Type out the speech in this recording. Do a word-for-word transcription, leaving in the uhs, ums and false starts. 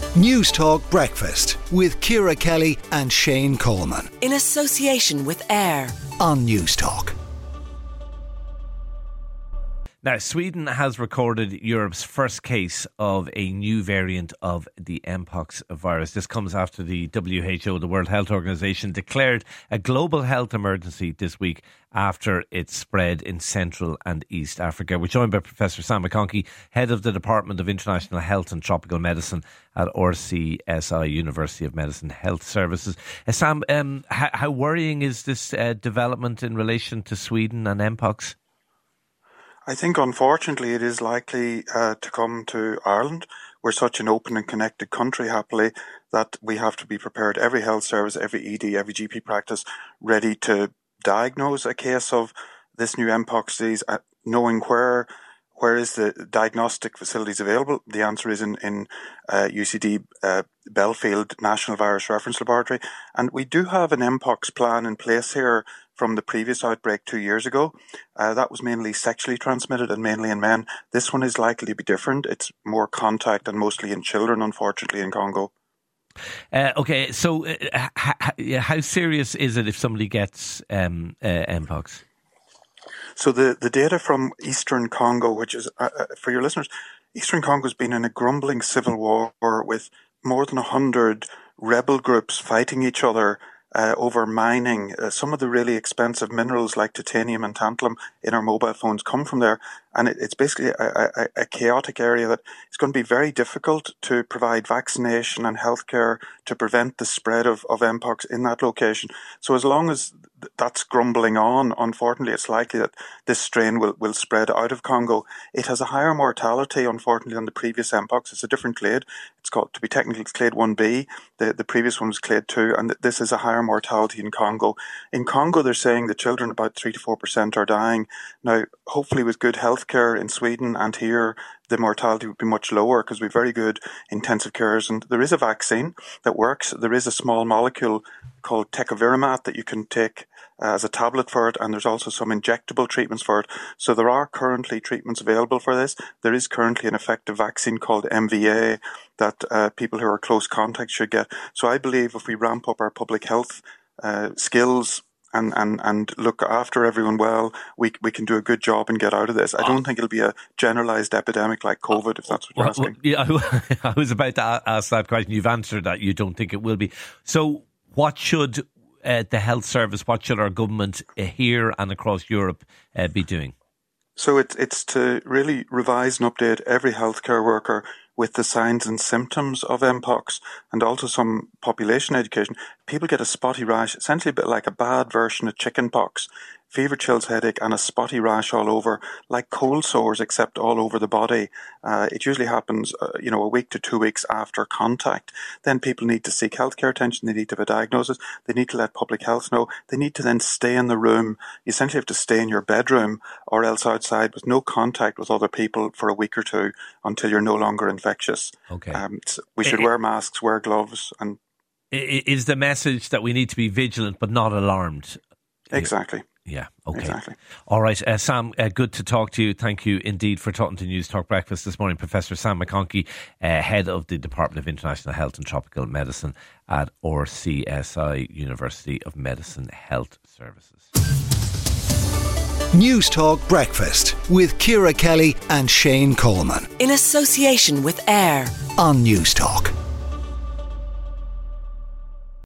News Talk Breakfast with Ciara Kelly and Shane Coleman. In association with AIR on News Talk. Now, Sweden has recorded Europe's first case of a new variant of the Mpox virus. This comes after the W H O, the World Health Organization, declared a global health emergency this week after it spread in Central and East Africa. We're joined by Professor Sam McConkey, Head of the Department of International Health and Tropical Medicine at R C S I, University of Medicine Health Services. Uh, Sam, um, how, how worrying is this uh, development in relation to Sweden and Mpox? I think, unfortunately, it is likely uh, to come to Ireland. We're such an open and connected country, happily, that we have to be prepared. Every health service, every E D, every G P practice, ready to diagnose a case of this new Mpox disease, uh, knowing where where is the diagnostic facilities available. The answer is in, in uh, U C D uh, Belfield National Virus Reference Laboratory. And we do have an Mpox plan in place here from the previous outbreak two years ago. Uh, that was mainly sexually transmitted and mainly in men. This one is likely to be different. It's more contact and mostly in children, unfortunately, in Congo. Uh, okay, so uh, h- how serious is it if somebody gets um, uh, Mpox? So the, the data from Eastern Congo, which is, uh, uh, for your listeners, Eastern Congo has been in a grumbling civil war with more than one hundred rebel groups fighting each other Uh, over mining. Uh, some of the really expensive minerals like titanium and tantalum in our mobile phones come from there. And it, it's basically a, a, a chaotic area that it's going to be very difficult to provide vaccination and healthcare to prevent the spread of, of Mpox in that location. So as long as th- that's grumbling on, unfortunately, it's likely that this strain will, will spread out of Congo. It has a higher mortality, unfortunately, than the previous Mpox. It's a different clade. It's called, to be technical, it's clade one B. The, the previous one was clade two, and th- this is a higher mortality in Congo. In Congo, they're saying the children, about three to four percent, are dying. Now, hopefully with good healthcare in Sweden and here, the mortality would be much lower because we have very good intensive carers. And there is a vaccine that works. There is a small molecule called tecovirimat that you can take uh, as a tablet for it. And there's also some injectable treatments for it. So there are currently treatments available for this. There is currently an effective vaccine called M V A that uh, people who are close contacts should get. So I believe if we ramp up our public health uh, skills And, and, and look after everyone well, we we can do a good job and get out of this. I don't think it'll be a generalised epidemic like COVID, if that's what you're asking. Well, yeah, I was about to ask that question. You've answered that. You don't think it will be. So what should uh, the health service, what should our government uh, here and across Europe uh, be doing? So it's, it's to really revise and update every healthcare worker with the signs and symptoms of Mpox and also some population education. People get a spotty rash, essentially a bit like a bad version of chickenpox. Fever, chills, headache, and a spotty rash all over, like cold sores, except all over the body. Uh, it usually happens, uh, you know, a week to two weeks after contact. Then people need to seek healthcare attention. They need to have a diagnosis. They need to let public health know. They need to then stay in the room. You essentially have to stay in your bedroom or else outside with no contact with other people for a week or two until you're no longer infectious. Okay. Um, so we should wear masks, wear gloves, and is the message that we need to be vigilant but not alarmed? Exactly. Yeah, okay. Exactly. All right, uh, Sam, uh, good to talk to you. Thank you indeed for talking to News Talk Breakfast this morning. Professor Sam McConkey, uh, Head of the Department of International Health and Tropical Medicine at R C S I, University of Medicine Health Services. News Talk Breakfast with Ciara Kelly and Shane Coleman. In association with AIR on News Talk.